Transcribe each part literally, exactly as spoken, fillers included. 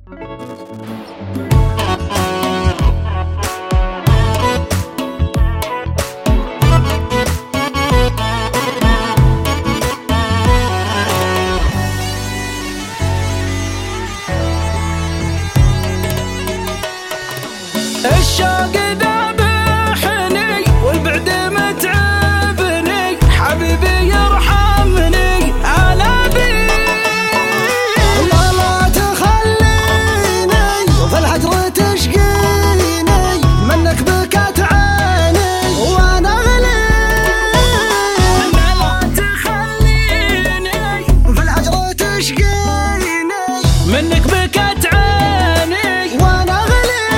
الشوق ذابحني والبعد متعبني، حبيبي يرحمني على بي. لا لا تخليني في الهجر تشقيني، منك بكت عيني وانا غلي. لا لا تخليني في الهجر تشقيني، منك بكت عيني وانا غلي.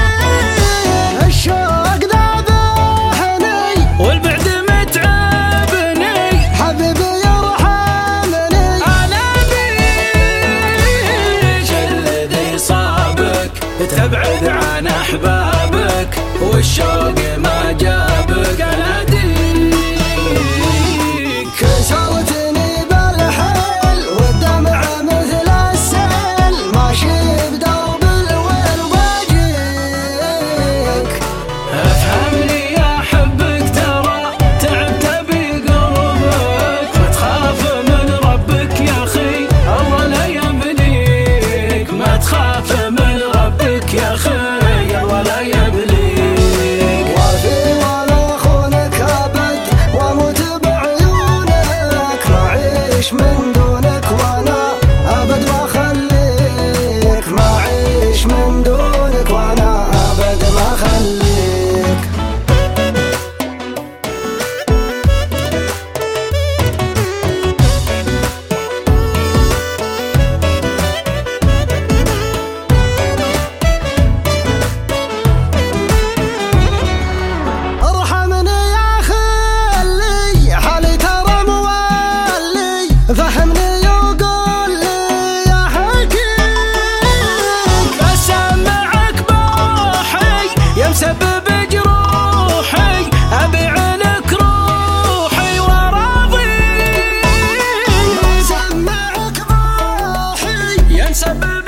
الشوق ذابحني والبعد متعبني، حبيبي يرحمني أنا بيك الذي صابك تبعد عن أحبابك، والشوق ما جابك أناديك. كسرتني بالحيل والدمع مثل السيل، ماشي بدرب الويل واجيك. افهمني يا حبك ترى تعبت بقربك، ما تخاف من ربك يا أخي الله لا يبليك، ما تخاف من ربك يا أخي الله لا يبليك. وفي ولا خونك ابد واموت بعيونك، ما اعيش من دونك وانا ابد ما خليك، ما اعيش من دونك وانا ابد ما خليك. ارحمني يا خلي حالي ترى مولي، فهمني وقول لي يا حكيم. بسمعك بروحي يا مسبب جروحي، أبيع لك روحي وراضي. بسمعك بروحي يا مسبب